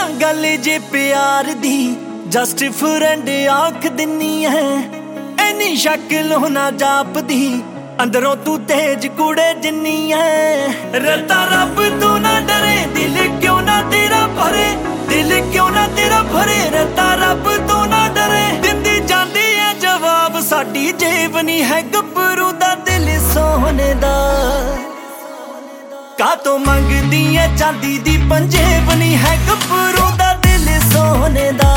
गल जे प्यार दी just friend आख दिनी है एनी शक्ल होना जापदी अंदरों तू तेज कुड़े जिन्नी है रता रब तू ना डरे दिल क्यों ना तेरा भरे दिल क्यों ना तेरा भरे रता रब तू ना डरे दिंदी जांदी है जवाब साडी जेब नहीं है गब्बरू दा दिल सोने दा का तो मंगदी है चांदी दी पंजेब नहीं है गब्बरू दा दिल सोने दा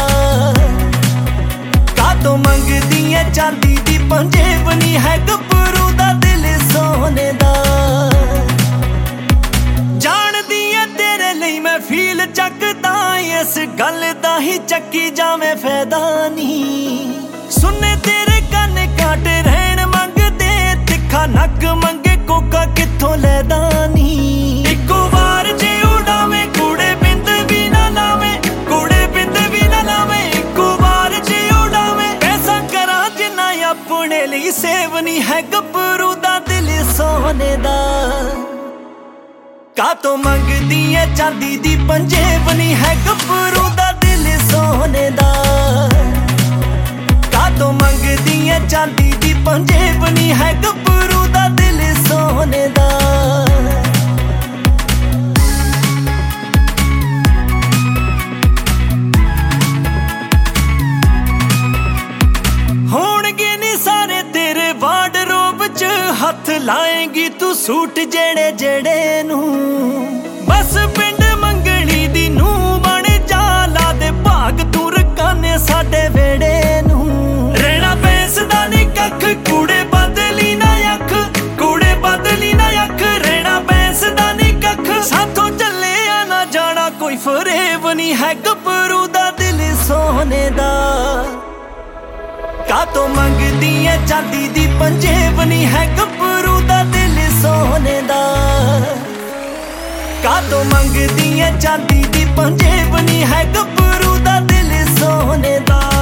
का तो मंगदी है चांदी दी पंजेब नहीं है गब्बरू दा दिल सोने दा जानदी है तेरे लिए मैं फील चकदा इस गल दा ही चक्की जावे फायदा नहीं सुने तेरे कन काट रहन मंगदे तिखा नक मंगे कोका किथों लैदा नहीं इको वार जे उड़ावे कूड़े बिंद भी ना लावे कूड़े बिंद भी ना लावे इको वार जे उड़ावे पैसा करा जिन्ना अपने लिए सेव नहीं है गब्बरू दा दिल सोने दा का तो मंगदी है चांदी दी पंजेब नहीं है गब्बरू दा दिल सोने दा का तो मंगदी है चांदी दी पंजेब नहीं है गब्बरू दा दिल सोने दा होणगे नी सारे तेरे वार्डरोब च हथ लाएगी तू सूट जेड़े जेड़े नू बस पिंड मंगली दी नू बन जा ला दे भाग तू रकाने साडे वेड़े नू रहना पैसदा नी कख कूड़े बदली ना अख कूड़े बदली ना अख रहना पैसदा नी कख साथों चले ना जाना कोई फरेब नी है गब्बरू दा दिल सोने दा का तो मंगदी है चांदी दी पंजेब नहीं है गब्बरू दा दिल सोने दा का तो मंगदी है चांदी दी पंजेब नहीं है गब्बरू दा दिल सोने दा।